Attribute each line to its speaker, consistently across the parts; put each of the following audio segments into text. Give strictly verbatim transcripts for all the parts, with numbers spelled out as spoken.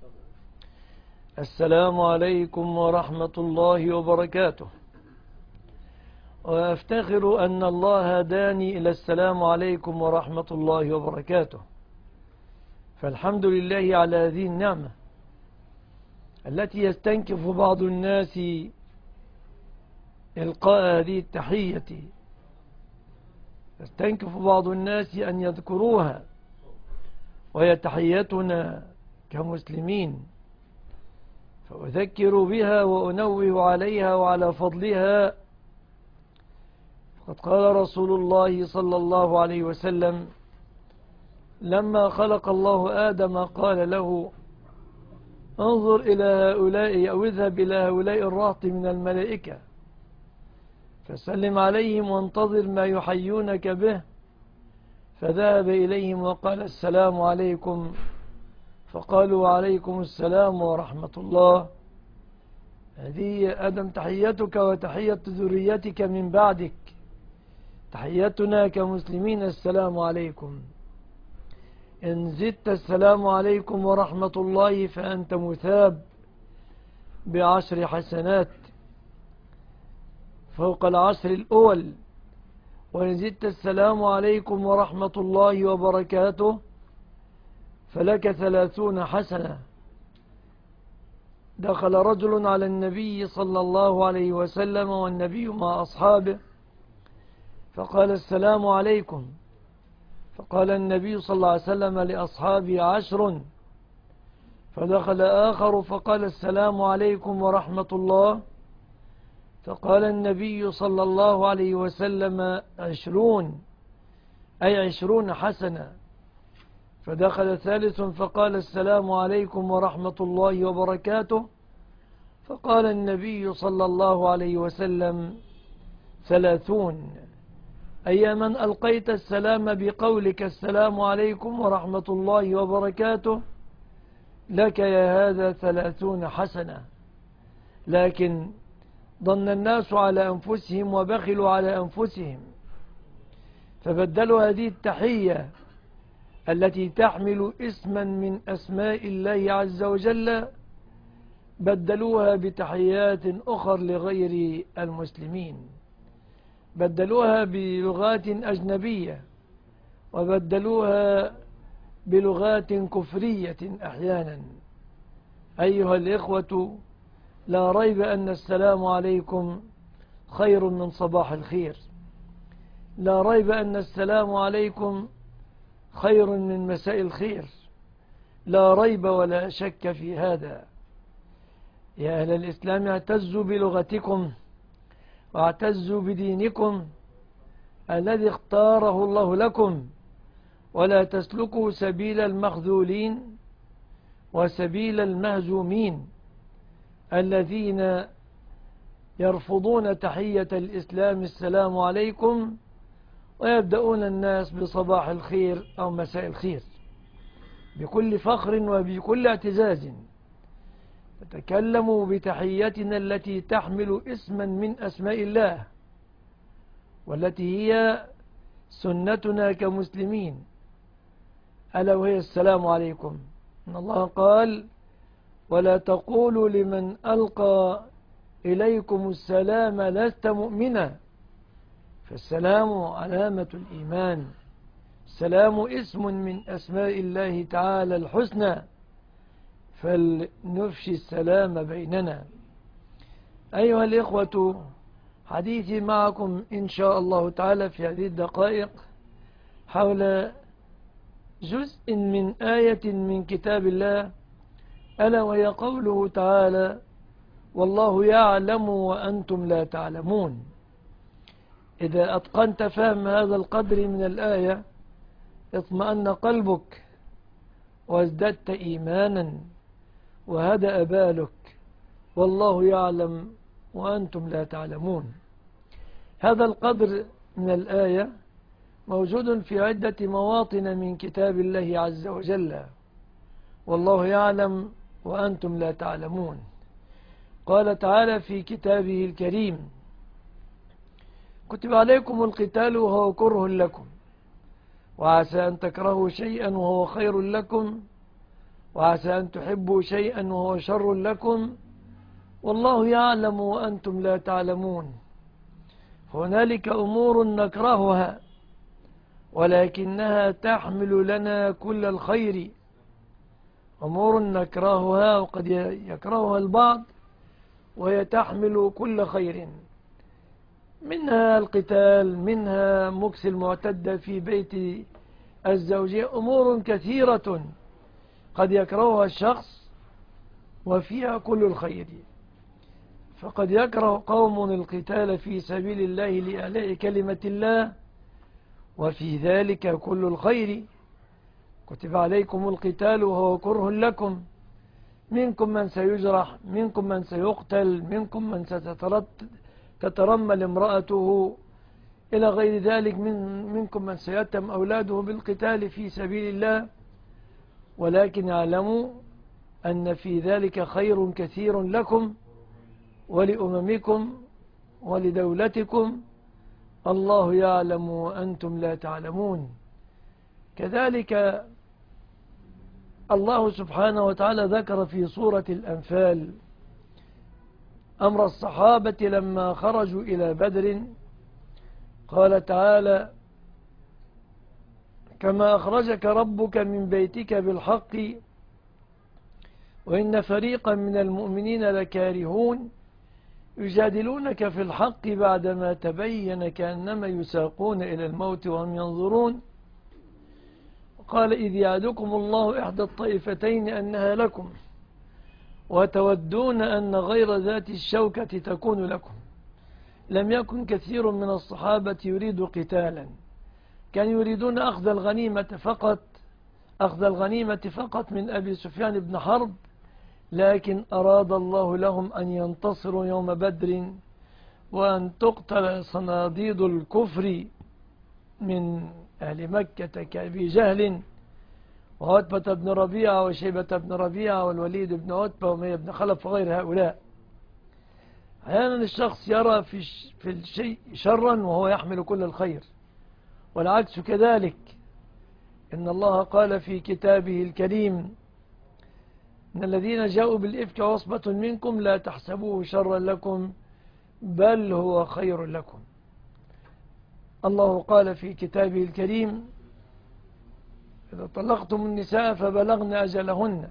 Speaker 1: السلام عليكم ورحمة الله وبركاته. وأفتخر أن الله هداني إلى السلام عليكم ورحمة الله وبركاته، فالحمد لله على هذه النعمة التي يستنكف بعض الناس إلقاء هذه التحية، يستنكف بعض الناس أن يذكروها، وهي تحيتنا كمسلمين، فأذكر بها وأنوه عليها وعلى فضلها. فقد قال رسول الله صلى الله عليه وسلم لما خلق الله آدم قال له: انظر إلى هؤلاء أو اذهب إلى هؤلاء الرهط من الملائكة فسلم عليهم وانتظر ما يحيونك به. فذهب إليهم وقال: السلام عليكم. فقالوا: وعليكم السلام ورحمة الله. هذه آدم تحيتك وتحية ذريتك من بعدك، تحيتنا كمسلمين السلام عليكم. إن زدت السلام عليكم ورحمة الله فأنت مثاب بعشر حسنات فوق العشر الأول، وإن زدت السلام عليكم ورحمة الله وبركاته فلك ثلاثون حسنة. دخل رجل على النبي صلى الله عليه وسلم والنبي مع أصحابه فقال: السلام عليكم. فقال النبي صلى الله عليه وسلم لأصحابه: عشر. فدخل آخر فقال: السلام عليكم ورحمة الله. فقال النبي صلى الله عليه وسلم: عشرون، أي عشرون حسنة. فدخل ثالث فقال: السلام عليكم ورحمة الله وبركاته. فقال النبي صلى الله عليه وسلم: ثلاثون، أي من ألقيت السلام بقولك السلام عليكم ورحمة الله وبركاته لك يا هذا ثلاثون حسنة. لكن ظن الناس على أنفسهم وبخلوا على أنفسهم فبدلوا هذه التحية التي تحمل اسما من أسماء الله عز وجل، بدلوها بتحيات أخر لغير المسلمين، بدلوها بلغات أجنبية، وبدلوها بلغات كفرية أحيانا. أيها الإخوة، لا ريب أن السلام عليكم خير من صباح الخير، لا ريب أن السلام عليكم خير من مساء الخير، لا ريب ولا شك في هذا. يا أهل الإسلام، اعتزوا بلغتكم واعتزوا بدينكم الذي اختاره الله لكم، ولا تسلكوا سبيل المخذولين وسبيل المهزومين الذين يرفضون تحية الإسلام السلام عليكم ويبدأون الناس بصباح الخير أو مساء الخير بكل فخر وبكل اعتزاز. تكلموا بتحيتنا التي تحمل اسما من أسماء الله، والتي هي سنتنا كمسلمين، ألا وهي السلام عليكم. إن الله قال: ولا تقولوا لمن ألقى إليكم السلام لست مؤمنا. فالسلام علامة الإيمان، السلام اسم من أسماء الله تعالى الحسنى، فلنفشي السلام بيننا. أيها الإخوة، حديثي معكم إن شاء الله تعالى في هذه الدقائق حول جزء من آية من كتاب الله، ألا وهي قوله تعالى: والله يعلم وأنتم لا تعلمون. إذا أتقنت فهم هذا القدر من الآية اطمأن قلبك وازددت إيمانا وهدأ بالك. والله يعلم وأنتم لا تعلمون. هذا القدر من الآية موجود في عدة مواطن من كتاب الله عز وجل. والله يعلم وأنتم لا تعلمون. قال تعالى في كتابه الكريم: كتب عليكم القتال وهو كره لكم وعسى أن تكرهوا شيئا وهو خير لكم وعسى أن تحبوا شيئا وهو شر لكم والله يعلم وأنتم لا تعلمون. هنالك أمور نكرهها ولكنها تحمل لنا كل الخير. أمور نكرهها وقد يكرهها البعض وهي تحمل كل خير، منها القتال، منها مكس المعتدة في بيت الزوجية، أمور كثيرة قد يكرهها الشخص وفيها كل الخير. فقد يكره قوم القتال في سبيل الله لإعلاء كلمة الله وفي ذلك كل الخير. كتب عليكم القتال وهو كره لكم، منكم من سيجرح، منكم من سيقتل، منكم من ستترمل امرأته إلى غير ذلك، من منكم من سيتم أولاده بالقتال في سبيل الله. ولكن اعلموا أن في ذلك خير كثير لكم ولأممكم ولدولتكم، الله يعلم وأنتم لا تعلمون. كذلك الله سبحانه وتعالى ذكر في سورة الأنفال أمر الصحابة لما خرجوا إلى بدر. قال تعالى: كما أخرجك ربك من بيتك بالحق وإن فريقا من المؤمنين لكارهون يجادلونك في الحق بعدما تبين كأنما يساقون إلى الموت وهم ينظرون. قال: إذ يعدكم الله إحدى الطائفتين أنها لكم وتودون أن غير ذات الشوكة تكون لكم. لم يكن كثير من الصحابة يريد قتالا، كانوا يريدون أخذ الغنيمة فقط أخذ الغنيمة فقط من أبي سفيان بن حرب، لكن أراد الله لهم أن ينتصروا يوم بدر وأن تقتل صناديد الكفر من أهل مكة كأبي جهل وعتبة بن ربيعة وشيبة بن ربيعة والوليد بن عتبة وأمية بن خلف وغير هؤلاء. أحيانا الشخص يرى في في الشيء شرا وهو يحمل كل الخير، والعكس كذلك. إن الله قال في كتابه الكريم: إن الذين جاءوا بالإفك عصبة منكم لا تحسبوه شرا لكم بل هو خير لكم. الله قال في كتابه الكريم: إذا طلقتم النساء فبلغن أجلهن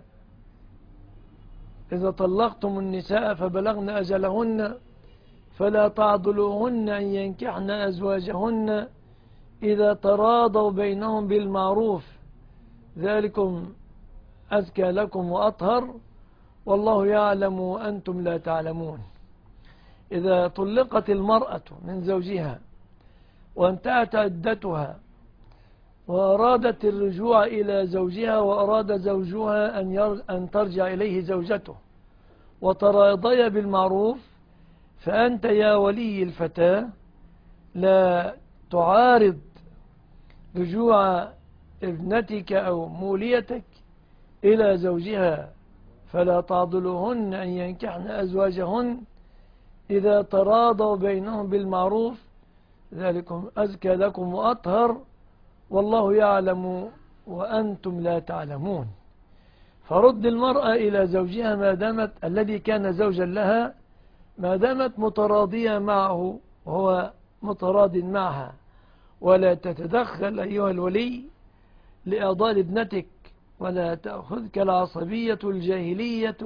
Speaker 1: إذا طلقتم النساء فبلغن أجلهن فلا تعضلوهن أن ينكحن أزواجهن إذا تراضوا بينهم بالمعروف ذلكم أزكى لكم وأطهر والله يعلم وأنتم لا تعلمون. إذا طلقت المرأة من زوجها وانتهت عدتها وأرادت الرجوع إلى زوجها وأراد زوجها أن أن ترجع إليه زوجته وتراضيا بالمعروف، فأنت يا ولي الفتاة لا تعارض رجوع ابنتك أو موليتك إلى زوجها، فلا تعضلوهن أن ينكحن أزواجهن إذا تراضوا بينهم بالمعروف ذلكم أزكى لكم وأطهر والله يعلم وأنتم لا تعلمون. فرد المرأة إلى زوجها ما دامت الذي كان زوجا لها ما دامت متراضية معه وهو متراض معها، ولا تتدخل أيها الولي لإعضال ابنتك، ولا تأخذك العصبية الجاهلية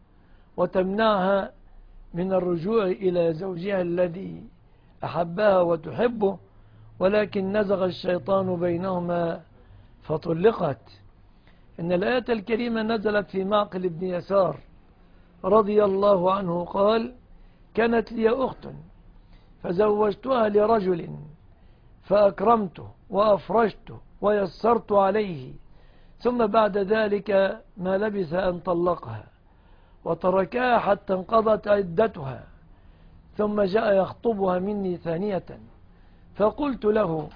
Speaker 1: وتمنعها من الرجوع إلى زوجها الذي أحبها وتحبه، ولكن نزغ الشيطان بينهما فطلقت. إن الآية الكريمة نزلت في معقل بن يسار رضي الله عنه قال: كانت لي أخت فزوجتها لرجل فأكرمته وأفرجته ويسرت عليه، ثم بعد ذلك ما لبث أن طلقها وتركها حتى انقضت عدتها، ثم جاء يخطبها مني ثانية فقلت له: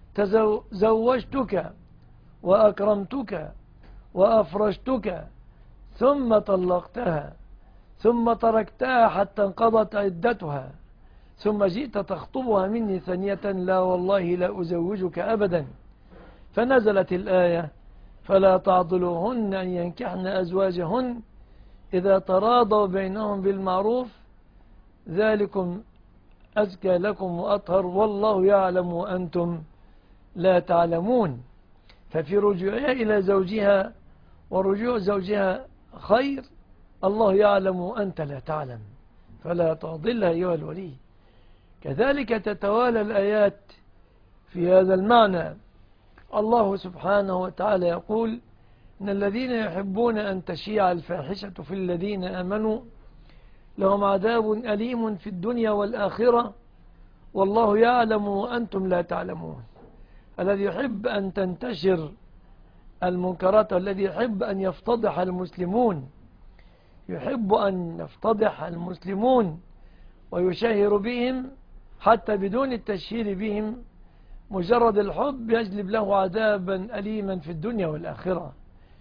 Speaker 1: تزوجتك وأكرمتك وأفرجتك ثم طلقتها ثم تركتها حتى انقضت عدتها ثم جئت تخطبها مني ثانية، لا والله لا أزوجك أبدا. فنزلت الآية: فلا تعضلوهن أن ينكحن أزواجهن إذا تراضوا بينهم بالمعروف ذلكم أزكى لكم وأطهر والله يعلم وأنتم لا تعلمون. ففي رجوعها إلى زوجها ورجوع زوجها خير، الله يعلم وأنت لا تعلم، فلا تعضلها أيها الولي. كذلك تتوالى الآيات في هذا المعنى. الله سبحانه وتعالى يقول إن الذين يحبون أن تشيع الفاحشة في الذين آمنوا لهم عذاب أليم في الدنيا والآخرة والله يعلم وأنتم لا تعلمون. الذي يحب أن تنتشر المنكرات، الذي يحب أن يفتضح المسلمون، يحب أن يفتضح المسلمون ويشهر بهم حتى بدون التشهير بهم، مجرد الحب يجلب له عذابا أليما في الدنيا والآخرة.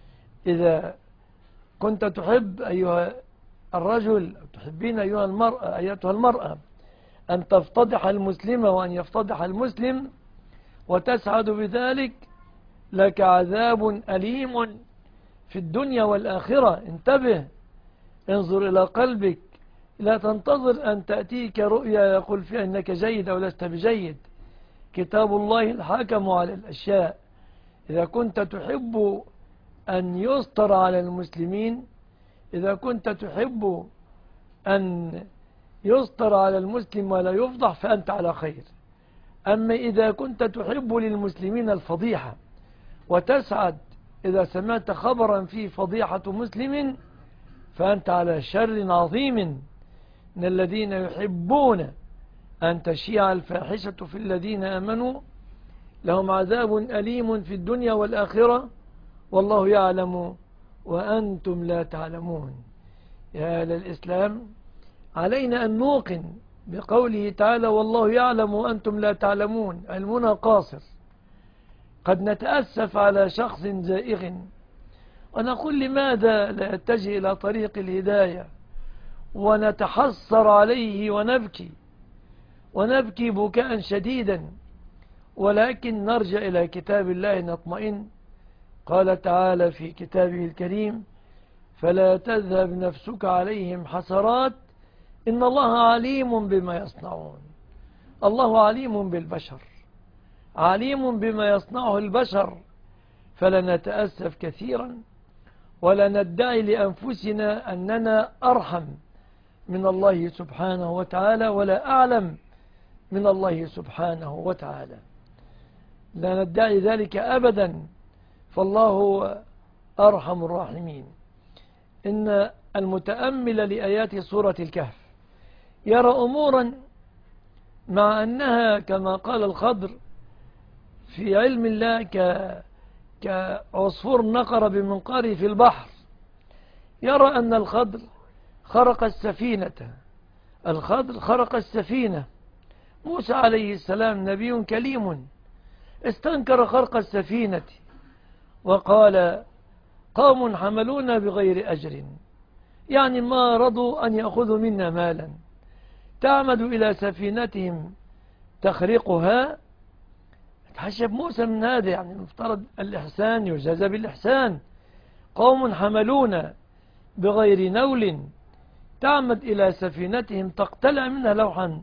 Speaker 1: إذا كنت تحب أيها الرجل أو تحبين أيها المرأة أيتها المرأة أن تفتضح المسلمة وأن يفتضح المسلم وتسعد بذلك، لك عذاب أليم في الدنيا والآخرة. انتبه، انظر إلى قلبك، لا تنتظر أن تأتيك رؤيا يقول فيها أنك جيد أو لست بجيد. كتاب الله الحاكم على الأشياء. إذا كنت تحب أن يستر على المسلمين، إذا كنت تحب أن يستر على المسلم ولا يفضح فأنت على خير. أما إذا كنت تحب للمسلمين الفضيحة وتسعد إذا سمعت خبرا فيه فضيحة مسلم فأنت على شر عظيم. من الذين يحبون أن تشيع الفاحشة في الذين آمنوا لهم عذاب أليم في الدنيا والآخرة والله يعلم وأنتم لا تعلمون. يا أهل الإسلام، علينا أن نوقن بقوله تعالى والله يعلم وأنتم لا تعلمون. علمنا قاصر. قد نتأسف على شخص زائغ ونقول لماذا لا يتجه إلى طريق الهداية، ونتحسر عليه ونبكي ونبكي بكاء شديدا، ولكن نرجع إلى كتاب الله نطمئن. قال تعالى في كتابه الكريم فلا تذهب نفسك عليهم حسرات إن الله عليم بما يصنعون. الله عليم بالبشر، عليم بما يصنعه البشر، فلا نتأسف كثيرا ولا ندعي لأنفسنا أننا أرحم من الله سبحانه وتعالى ولا أعلم من الله سبحانه وتعالى. لا ندعي ذلك أبدا، فالله أرحم الراحمين. إن المتأمل لآيات سورة الكهف يرى أمورا مع أنها كما قال الخضر في علم الله كعصفور نقر بمنقاره في البحر. يرى أن الخضر خرق السفينة، الخضر خرق السفينة. موسى عليه السلام نبي كليم استنكر خرق السفينة وقال قوم حملونا بغير أجر، يعني ما رضوا أن يأخذوا منا مالا. تعمد إلى سفينتهم تخرقها. تحشب موسى من هذا، يعني المفترض الإحسان يجازى بالإحسان. قوم حملونا بغير نول تعمد إلى سفينتهم تقتلع منها لوحا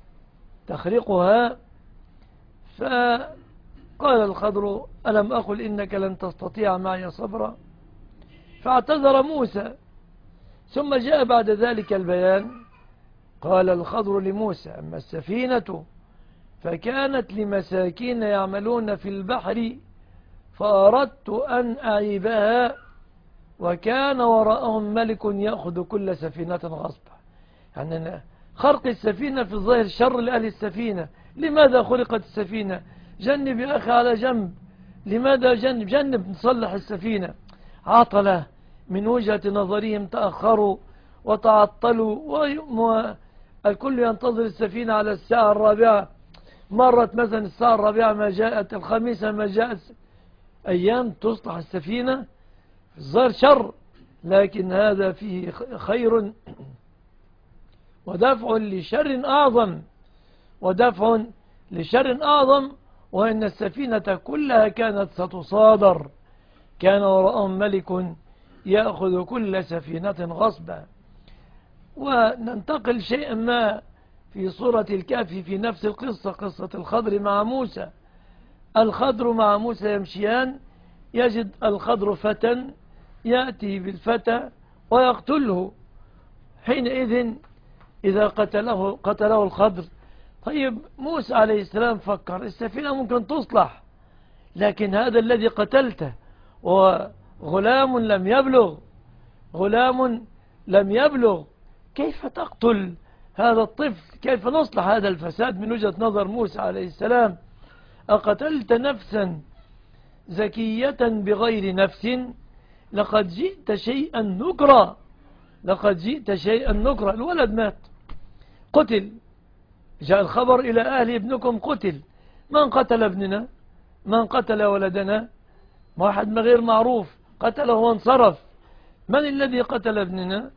Speaker 1: تخرقها. فقال الخضر ألم أقل إنك لن تستطيع معي صبرا، فاعتذر موسى. ثم جاء بعد ذلك البيان. قال الخضر لموسى أما السفينة فكانت لمساكين يعملون في البحر فأردت أن أعيبها وكان وراءهم ملك يأخذ كل سفينة غصبا. يعني خرق السفينة في الظاهر شر لأهل السفينة. لماذا خرقت السفينة؟ جنب يا أخي على جنب. لماذا جنب؟ جنب نصلح السفينة. عطلة من وجهة نظرهم، تأخروا وتعطلوا، والكل ينتظر السفينة على الساعة الرابعة. مرت مثلا الساعة الرابعة ما جاءت، الخامسة ما جاءت. أيام تصلح السفينة في الظاهر شر، لكن هذا فيه خير ودفع لشر أعظم، ودفع لشر أعظم، وإن السفينة كلها كانت ستصادر كان وراءهم ملك يأخذ كل سفينة غصبا. وننتقل شيئا ما في سورة الكهف في نفس القصة، قصة الخضر مع موسى. الخضر مع موسى يمشيان، يجد الخضر فتى يأتي بالفتى ويقتله. حينئذ إذا قتله, قتله الخضر، طيب موسى عليه السلام فكر السفينة ممكن تصلح، لكن هذا الذي قتلته وغلام لم يبلغ غلام لم يبلغ كيف تقتل هذا الطفل؟ كيف نصلح هذا الفساد من وجهة نظر موسى عليه السلام؟ أقتلت نفسا زكية بغير نفس لقد جئت شيئا نكرا لقد جئت شيئا نكرا. الولد مات، قتل، جاء الخبر إلى أهل ابنكم قتل. من قتل ابننا؟ من قتل ولدنا؟ واحد غير معروف قتله وانصرف. من الذي قتل ابننا؟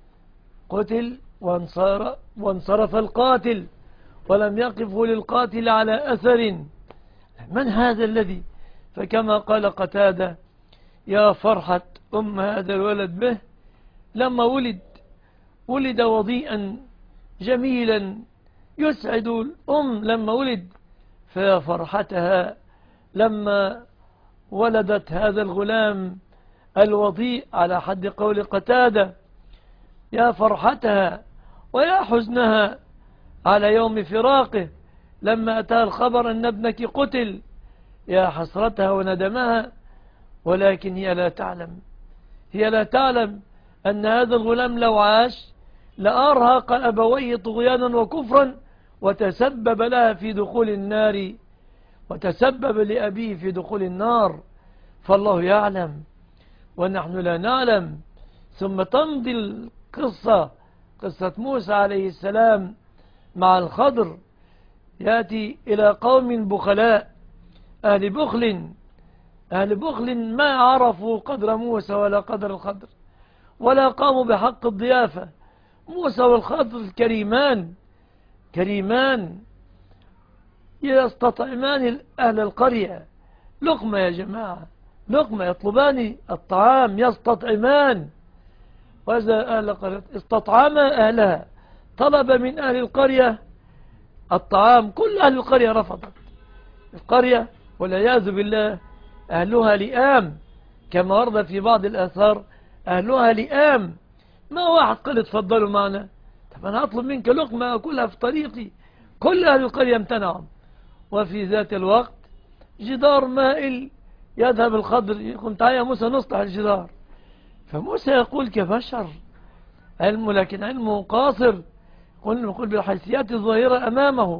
Speaker 1: قتل وانصر وانصرف القاتل ولم يقفوا للقاتل على أثر. من هذا الذي؟ فكما قال قتادة: يا فرحة أم هذا الولد به لما ولد ولد وضيئا جميلا يسعد الأم لما ولد، فيا فرحتها لما ولدت هذا الغلام الوضيء على حد قول قتادة. يا فرحتها ويا حزنها على يوم فراقه لما أتى الخبر أن ابنك قتل. يا حسرتها وندمها، ولكن هي لا تعلم هي لا تعلم أن هذا الغلام لو عاش لأرهق أبويه طغيانا وكفرا، وتسبب لها في دخول النار وتسبب لأبيه في دخول النار. فالله يعلم ونحن لا نعلم. ثم تمضي القصة، قصة موسى عليه السلام مع الخضر، يأتي إلى قوم بخلاء، أهل بخل أهل بخل ما عرفوا قدر موسى ولا قدر الخضر، ولا قاموا بحق الضيافة. موسى والخضر كريمان كريمان يستطعمان أهل القرية لقمة يا جماعة، لقمة، يطلبان الطعام، يستطعمان. وإذا أهل القرية استطعما أهلها، طلب من أهل القرية الطعام، كل أهل القرية رفضت. القرية والعياذ بالله أهلها لئام، كما ورد في بعض الآثار أهلها لئام. ما واحد قال اتفضلوا معنا، طب أنا أطلب منك لقمة أكلها في طريقي. كل أهل القرية امتنعوا. وفي ذات الوقت جدار مائل، يذهب الخضر يقول تعالى يا موسى نصلح الجدار. فموسى يقول كبشر علمه، لكن علمه قاصر، يقول بالحيثيات الظاهرة أمامه.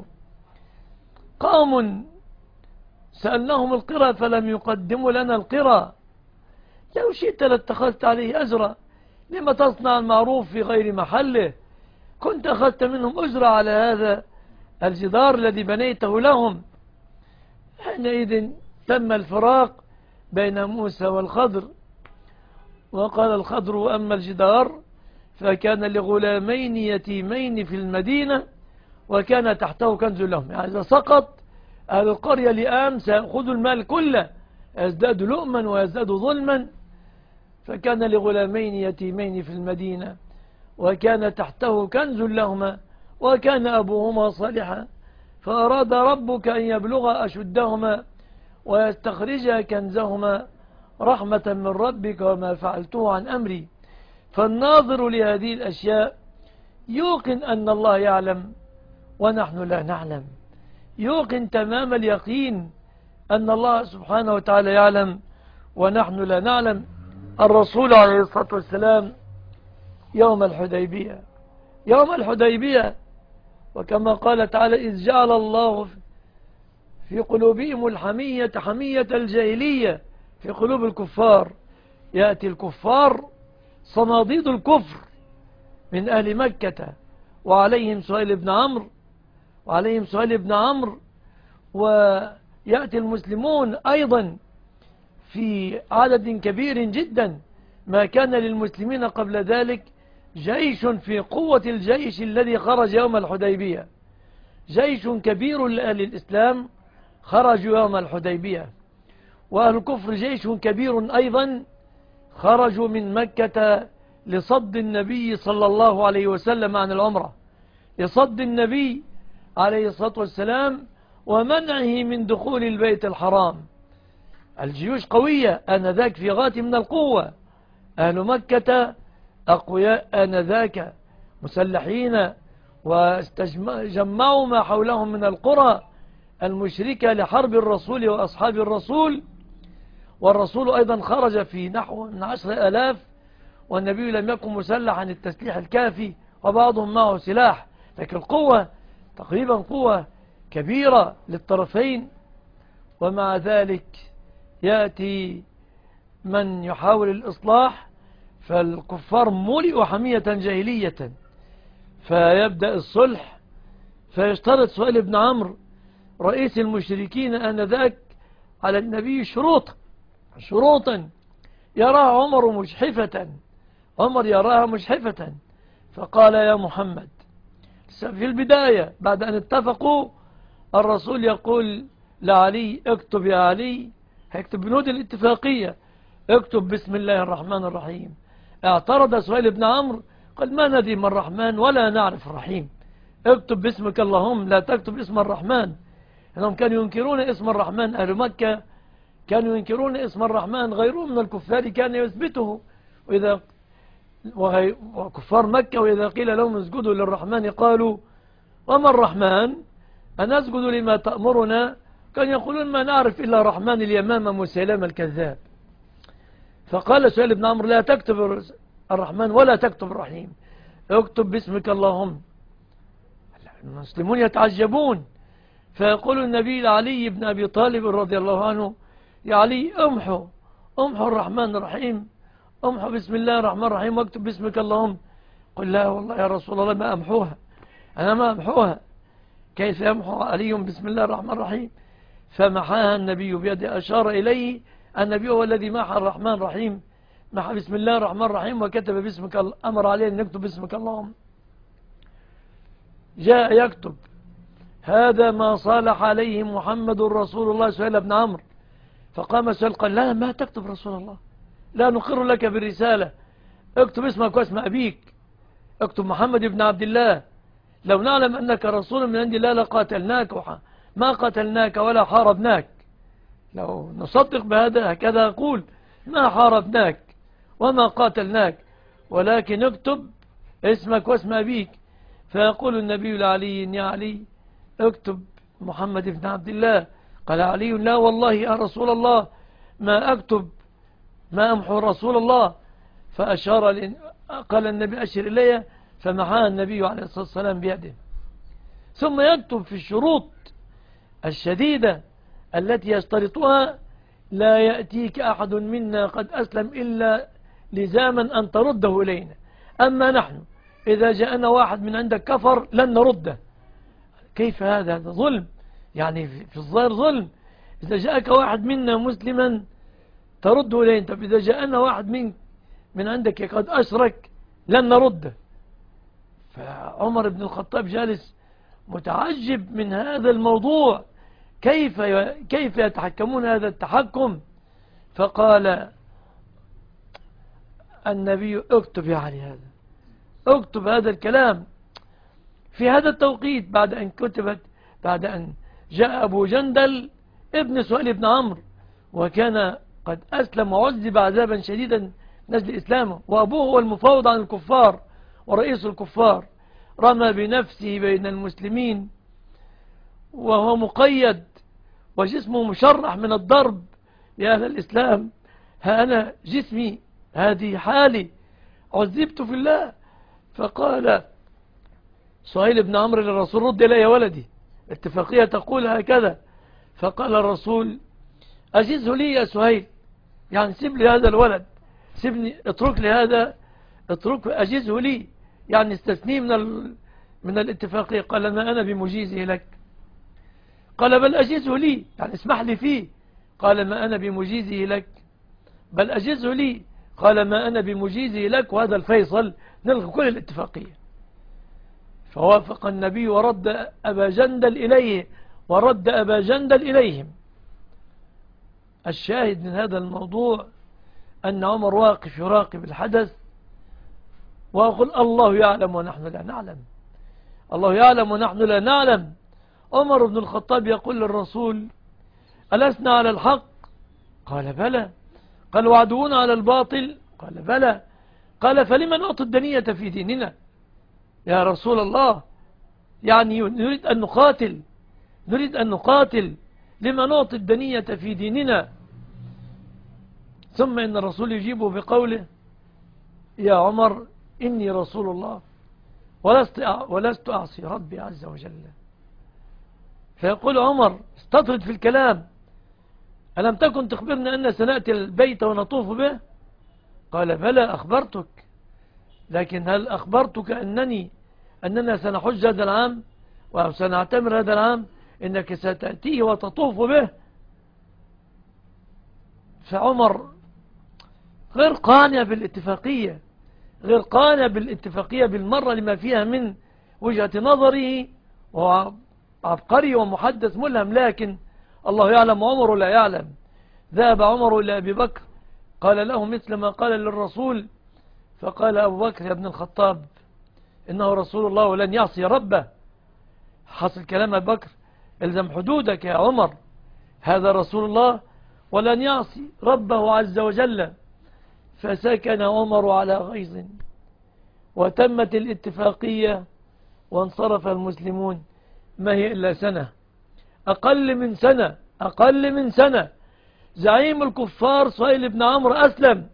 Speaker 1: قوم سألناهم القرى فلم يقدموا لنا القرى، لو شئت لاتخذت عليه أجرا، لما تصنع المعروف في غير محله؟ كنت أخذت منهم أجرا على هذا الجدار الذي بنيته لهم. حينئذ تم الفراق بين موسى والخضر. وقال الخضر: وأما الجدار فكان لغلامين يتيمين في المدينة وكان تحته كنز لهم. يعني إذا سقط أهل القرية لئام سيأخذوا المال كله، يزداد لؤما ويزداد ظلما. فكان لغلامين يتيمين في المدينة وكان تحته كنز لهما وكان أبوهما صالحا فأراد ربك أن يبلغ أشدهما ويستخرج كنزهما رحمة من ربك وما فعلته عن أمري. فالناظر لهذه الأشياء يوقن أن الله يعلم ونحن لا نعلم، يوقن تمام اليقين أن الله سبحانه وتعالى يعلم ونحن لا نعلم. الرسول عليه الصلاة والسلام يوم الحديبية يوم الحديبية وكما قال تعالى: إذ جعل الله في قلوبهم الحمية حمية الجاهلية، في قلوب الكفار. يأتي الكفار صناديد الكفر من أهل مكة وعليهم سهيل بن عمرو وعليهم سهيل بن عمرو ويأتي المسلمون أيضا في عدد كبير جدا. ما كان للمسلمين قبل ذلك جيش في قوة الجيش الذي خرج يوم الحديبية، جيش كبير لأهل الإسلام خرجوا يوم الحديبية. وأهل الكفر جيش كبير أيضا خرجوا من مكة لصد النبي صلى الله عليه وسلم عن العمرة، لصد النبي عليه الصلاة والسلام ومنعه من دخول البيت الحرام. الجيوش قوية آنذاك في غاية من القوة، أهل مكة أقوياء آنذاك مسلحين، وجمعوا ما حولهم من القرى المشركة لحرب الرسول وأصحاب الرسول، والرسول أيضا خرج في نحو من عشر ألاف، والنبي لم يكن مسلحا التسليح الكافي، وبعضهم معه سلاح، لكن القوة تقريبا قوة كبيرة للطرفين. ومع ذلك يأتي من يحاول الإصلاح، فالكفار ملئوا حمية جاهلية، فيبدأ الصلح، فيشترط سهيل بن عمرو رئيس المشركين آنذاك على النبي شروطا شروطا يراها عمر مجحفة، عمر يراها مجحفة، فقال يا محمد في البداية بعد أن اتفقوا، الرسول يقول لعلي اكتب يا علي، هيكتب بنود الاتفاقية، اكتب بسم الله الرحمن الرحيم. اعترض سهيل بن عمرو قال ما ندري ما الرحمن ولا نعرف الرحيم، اكتب باسمك اللهم لا تكتب اسم الرحمن. انهم كانوا ينكرون اسم الرحمن، اهل مكة كانوا ينكرون اسم الرحمن، غيرهم من الكفار كان يثبته، وإذا وكفار مكة وإذا قيل لهم اسجدوا للرحمن قالوا وما الرحمن أن أسجد لما تأمرنا، كان يقولون ما نعرف إلا رحمن اليمامة مسيلمة الكذاب. فقال سهيل بن عمرو لا تكتب الرحمن ولا تكتب الرحيم، اكتب باسمك اللهم. المسلمون يتعجبون، فيقول النبي لعلي بن أبي طالب رضي الله عنه يا علي امحو امحو الرحمن الرحيم، امحو بسم الله الرحمن الرحيم واكتب باسمك اللهم. قل لا والله يا رسول الله ما أمحوها، أنا ما أمحوها، كيف يمحو علي بسم الله الرحمن الرحيم؟ فمحاها النبي بيده، أشار إليه النبي هو الذي محى الرحمن الرحيم، محى بسم الله الرحمن الرحيم وكتب باسمك، أمر عليه أن يكتب باسمك اللهم. جاء يكتب هذا ما صالح عليه محمد رسول الله سهيل بن عمرو، فقام سهيل قال لا ما تكتب رسول الله، لا نقر لك بالرسالة، اكتب اسمك واسم أبيك، اكتب محمد بن عبد الله، لو نعلم أنك رسول من عند الله لقاتلناك، ما قتلناك ولا حاربناك، لو نصدق بهذا هكذا أقول ما حاربناك وما قاتلناك، ولكن اكتب اسمك واسم أبيك. فيقول النبي لعلي يا علي اكتب محمد بن عبد الله. قال علي لا والله يا رسول الله ما أكتب، ما أمحو رسول الله. فأشار، قال النبي أشر إلي، فمحاها النبي عليه الصلاة والسلام بيده. ثم يكتب في الشروط الشديدة التي يشترطها لا يأتيك أحد منا قد أسلم إلا لزاما أن ترده إلينا، أما نحن إذا جاءنا واحد من عندك كفر لن نرده. كيف هذا؟ هذا ظلم، يعني في الظاهر ظلم. إذا جاءك واحد منا مسلما ترده إلينا، طب إذا جاءنا واحد من من عندك قد أشرك لن نرده. فعمر بن الخطاب جالس متعجب من هذا الموضوع، كيف كيف يتحكمون هذا التحكم؟ فقال النبي اكتب يا علي هذا، اكتب هذا الكلام في هذا التوقيت، بعد أن كتبت، بعد أن جاء أبو جندل ابن سهيل بن عمرو، وكان قد أسلم وعذب عذابا شديدا نزل إسلامه، وأبوه هو المفاوض عن الكفار ورئيس الكفار، رمى بنفسه بين المسلمين وهو مقيد وجسمه مشرح من الضرب. يا أهل الإسلام ها أنا جسمي هذه حالي، عذبت في الله. فقال سهيل بن عمرو للرسول رد إلي يا ولدي، اتفاقية تقول هكذا. فقال الرسول أجزه لي يا سهيل، يعني سيب لي هذا الولد، سيبني، اترك لي هذا، اترك أجزه لي، يعني استثنيه من ال... من الاتفاقية. قال ما أنا بمجيزه لك. قال بل أجزه لي، يعني اسمح لي فيه. قال ما أنا بمجيزه لك، بل أجزه لي. قال ما أنا بمجيزه لك، وهذا الفيصل، نلغي كل الاتفاقية. فوافق النبي ورد أبا جندل إليه، ورد أبا جندل إليهم. الشاهد من هذا الموضوع أن عمر واقف يراقب الحدث، وأقول الله يعلم ونحن لا نعلم، الله يعلم ونحن لا نعلم. عمر بن الخطاب يقول للرسول: ألسنا على الحق؟ قال: بلى. قال: وعدونا على الباطل؟ قال: بلى. قال: فلما نعطي الدنية في ديننا يا رسول الله؟ يعني نريد أن نقاتل، نريد أن نقاتل، لما نعطي الدنية في ديننا؟ ثم إن الرسول يجيبه بقوله: يا عمر إني رسول الله ولست ولست أعصي ربي عز وجل. فيقول عمر: استطرد في الكلام، ألم تكن تخبرنا أن سنأتي البيت ونطوف به؟ قال: بلى أخبرتك، لكن هل أخبرتك أنني أننا سنحج هذا العام وسنعتمر هذا العام؟ إنك ستأتيه وتطوف به. فعمر غير قانع بالاتفاقية، غير قانع بالاتفاقية بالمرة لما فيها من وجهة نظره، وهو عبقري ومحدث ملهم، لكن الله يعلم عمر لا يعلم. ذهب عمر إلى أبي بكر قال له مثل ما قال للرسول، فقال أبو بكر: يا ابن الخطاب إنه رسول الله ولن يعصي ربه. حصل كلام أبي بكر: الزم حدودك يا عمر، هذا رسول الله ولن يعصي ربه عز وجل. فسكن عمر على غيظ، وتمت الاتفاقية، وانصرف المسلمون. ما هي إلا سنة، أقل من سنة، أقل من سنة. زعيم الكفار سهيل بن عمرو أسلم،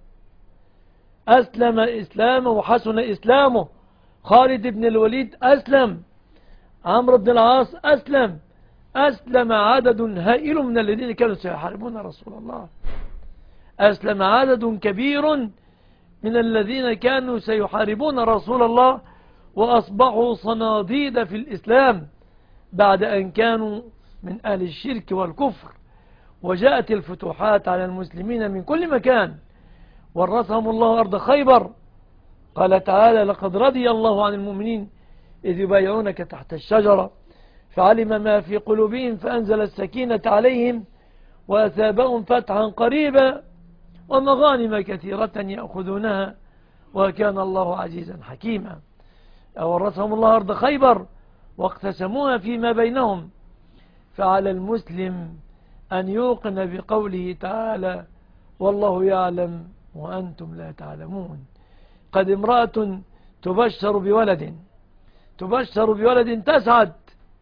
Speaker 1: أسلم إسلامه وحسن إسلامه. خالد بن الوليد أسلم، عمرو بن العاص أسلم، أسلم عدد هائل من الذين كانوا سيحاربون رسول الله. أسلم عدد كبير من الذين كانوا سيحاربون رسول الله، وأصبحوا صناديد في الإسلام بعد أن كانوا من أهل الشرك والكفر. وجاءت الفتوحات على المسلمين من كل مكان، ورثهم الله أرض خيبر. قال تعالى: لقد رضي الله عن المؤمنين إذ يبايعونك تحت الشجرة فعلم ما في قلوبهم فأنزل السكينة عليهم وأثابهم فتحا قريبا ومغانم كثيرة يأخذونها وكان الله عزيزا حكيما. ورثهم الله أرض خيبر واقتسموها فيما بينهم. فعلى المسلم أن يوقن بقوله تعالى: والله يعلم وأنتم لا تعلمون. قد امرأة تبشر بولد، تبشر بولد تسعد،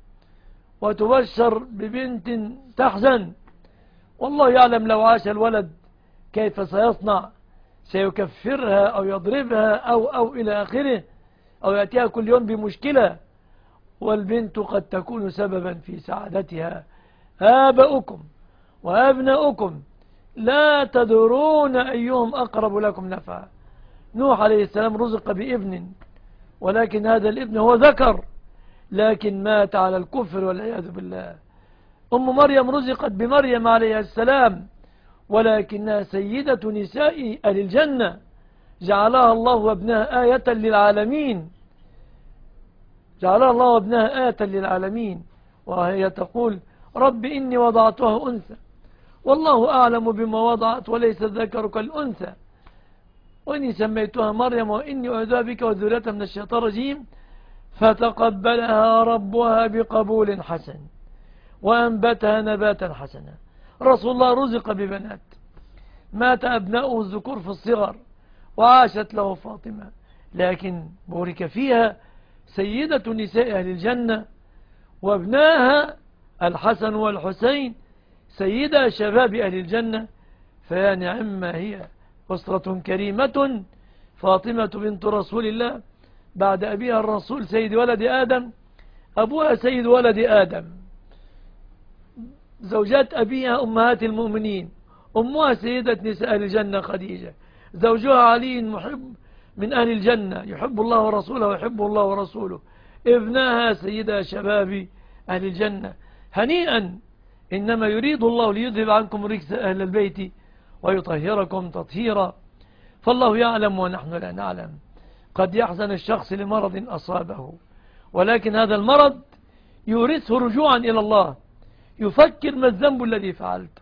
Speaker 1: وتبشر ببنت تحزن، والله يعلم لو عاش الولد كيف سيصنع، سيكفرها أو يضربها أو أو إلى آخره، أو يأتيها كل يوم بمشكلة. والبنت قد تكون سببا في سعادتها. آباؤكم وأبناؤكم لا تدرون أيهم أقرب لكم نفعا. نوح عليه السلام رزق بابن، ولكن هذا الابن هو ذكر، لكن مات على الكفر والعياذ بالله. أم مريم رزقت بمريم عليه السلام، ولكنها سيدة نساء أهل الجنة، جعلها الله وابنها آية للعالمين، جعلها الله وابنها آية للعالمين. وهي تقول: رب إني وضعتها أنثى والله أعلم بما وضعت وليس الذكر كالأنثى وإني سميتها مريم وإني أعوذ بك وذريتها من الشيطان الرجيم. فتقبلها ربها بقبول حسن وأنبتها نباتا حسنا. رسول الله رزق ببنات، مات أبناؤه الذكور في الصغر، وعاشت له فاطمة، لكن بورك فيها سيدة نساء أهل الجنة، وابناها الحسن والحسين سيدة شباب أهل الجنة. فيا نعم ما هي أسرة كريمة، فاطمة بنت رسول الله بعد أبيها الرسول سيد ولد آدم، أبوها سيد ولد آدم. زوجات أبيها أمهات المؤمنين، أمها سيدة نساء أهل الجنة خديجة، زوجها علي محب من أهل الجنة، يحب الله ورسوله ويحب الله ورسوله، ابنها سيدة شباب أهل الجنة. هنيئا، إنما يريد الله ليذهب عنكم رجس أهل البيت ويطهركم تطهيرا. فالله يعلم ونحن لا نعلم. قد يحزن الشخص لمرض أصابه، ولكن هذا المرض يورثه رجوعا إلى الله، يفكر ما الذنب الذي فعلته،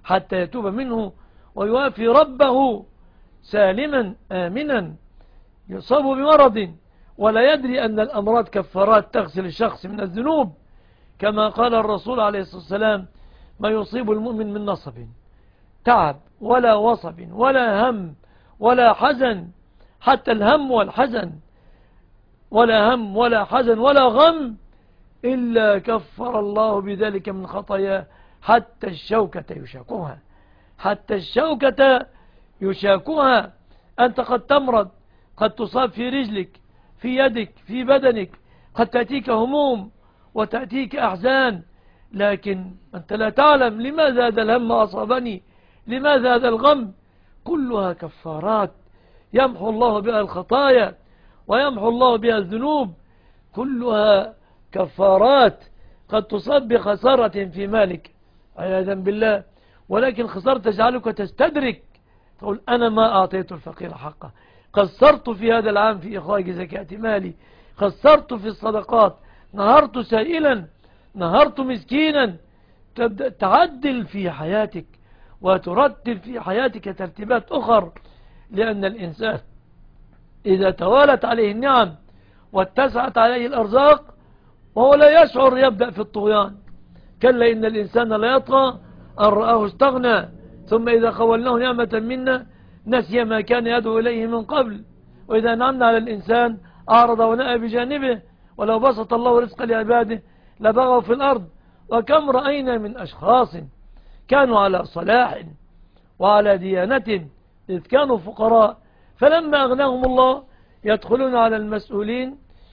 Speaker 1: حتى يتوب منه ويوافي ربه سالما آمنا يصاب بمرض ولا يدري أن الأمراض كفارات تغسل الشخص من الذنوب، كما قال الرسول عليه الصلاة والسلام: ما يصيب المؤمن من نصب تعب ولا وصب ولا هم ولا حزن، حتى الهم والحزن، ولا هم ولا حزن ولا غم إلا كفر الله بذلك من خطاياه حتى الشوكة يشاكها، حتى الشوكة يشاكها. أنت قد تمرض، قد تصاب في رجلك، في يدك، في بدنك، قد تأتيك هموم وتأتيك أحزان، لكن أنت لا تعلم لماذا هذا الهم أصابني، لماذا هذا الغم. كلها كفارات يمحو الله بها الخطايا ويمحو الله بها الذنوب، كلها كفارات. قد تصاب بخسارة في مالك عياذا بالله، ولكن خسارة تجعلك تستدرك، تقول: أنا ما أعطيت الفقير حقه، قصرت في هذا العام في إخراج زكاة مالي، قصرت في الصدقات، نهرت سائلا، نهرت مسكينا. تبدأ تعدل في حياتك وترتب في حياتك ترتيبات أخر، لأن الإنسان إذا توالت عليه النعم واتسعت عليه الأرزاق وهو لا يشعر يبدأ في الطغيان. كلا إن الإنسان لا يطغى أن رآه استغنى ثم إذا خولناه نعمة منا نسي ما كان يدعو إليه من قبل، وإذا نعمنا على الإنسان أعرض ونأى بجانبه، ولو بسط الله رزق لعباده لبغوا في الأرض. وكم رأينا من أشخاص كانوا على صلاح وعلى ديانة إذ كانوا فقراء، فلما أغناهم الله يدخلون على المسؤولين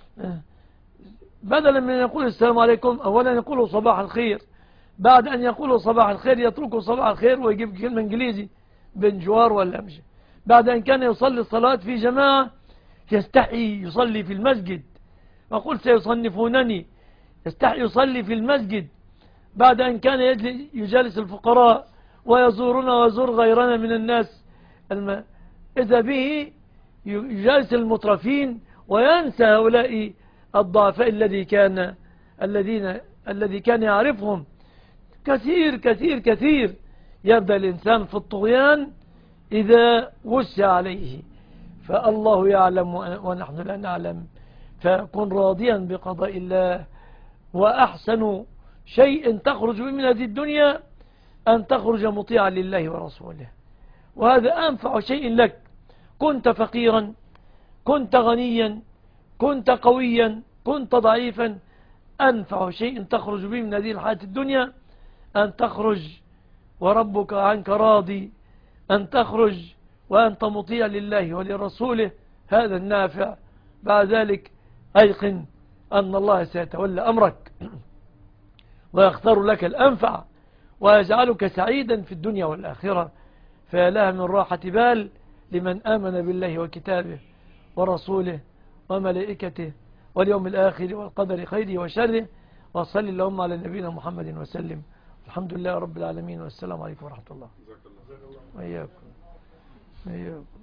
Speaker 1: بدلا من أن يقول السلام عليكم أولا يقولوا صباح الخير، بعد أن يقولوا صباح الخير يتركوا صباح الخير ويجيب كلمة إنجليزي بنجوار ولا مش. بعد أن كان يصلي الصلاة في جماعة يستحي يصلي في المسجد، وقل سيصنفونني، يستحي يصلي في المسجد. بعد أن كان يجالس الفقراء ويزورنا ويزور غيرنا من الناس الم... إذا به يجالس المترفين وينسى هؤلاء الضعفاء الذي كان الذين الذي كان يعرفهم. كثير كثير كثير يبدأ الإنسان في الطغيان إذا وسع عليه، فالله يعلم ونحن لا نعلم، فكن راضيا بقضاء الله. وأحسن شيء تخرج من هذه الدنيا أن تخرج مطيعا لله ورسوله، وهذا أنفع شيء لك. كنت فقيرا، كنت غنيا، كنت قويا، كنت ضعيفا، أنفع شيء تخرج به من هذه الحياة الدنيا أن تخرج وربك عنك راضي، أن تخرج وأنت مطيع لله ولرسوله، هذا النافع. بعد ذلك أيقن أن الله سيتولى أمرك ويختار لك الأنفع ويجعلك سعيدا في الدنيا والآخرة. فيا لها من راحة بال لمن آمن بالله وكتابه ورسوله وملائكته واليوم الآخر والقدر خيره وشره. وصلي اللهم على نبينا محمد وسلم. الحمد لله رب العالمين، والسلام عليكم ورحمة الله. وإياكم.